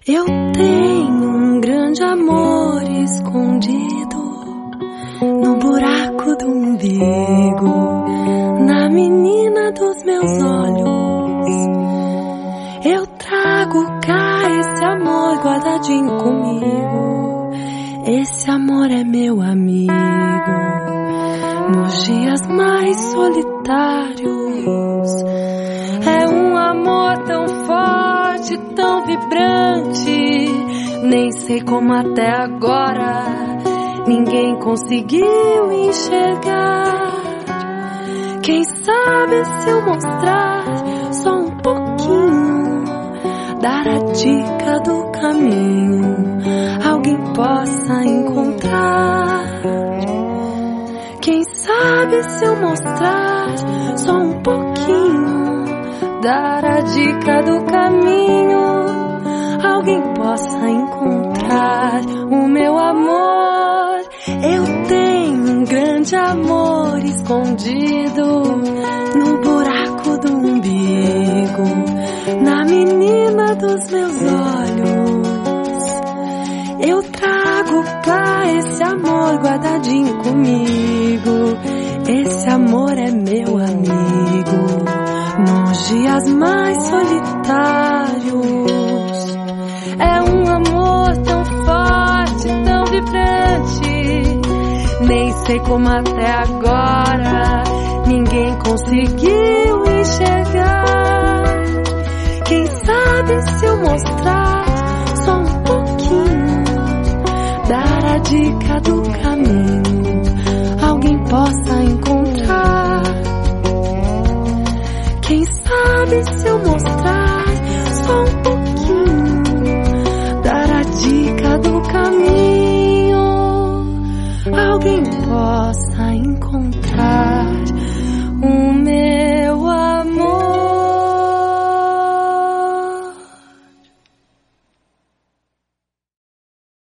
Eu tenho um grande amor escondido no buraco do umbigo, na menina dos meus olhos. Eu trago cá esse amor guardadinho comigo. Esse amor é meu amigo nos dias mais solitários. É um amor tão forte, tão vibrante, nem sei como até agora ninguém conseguiu enxergar. Quem sabe se eu mostrar só um pouquinho, dar a dica do caminho, alguém possa encontrar. Quem sabe se eu mostrar só um pouquinho, dar a dica do caminho, alguém possa encontrar o meu amor. Eu tenho um grande amor escondido no buraco do umbigo, na menina dos meus olhos. Eu trago cá esse amor guardadinho comigo. Esse amor é meu amigo nos dias mais solitários. É um amor tão forte, tão vibrante, nem sei como até agora ninguém conseguiu enxergar. Quem sabe se eu mostrar só um pouquinho, dar a dica do caminho, alguém possa encontrar. Quem sabe se eu mostrar só um pouquinho, dar a dica do caminho, alguém possa encontrar.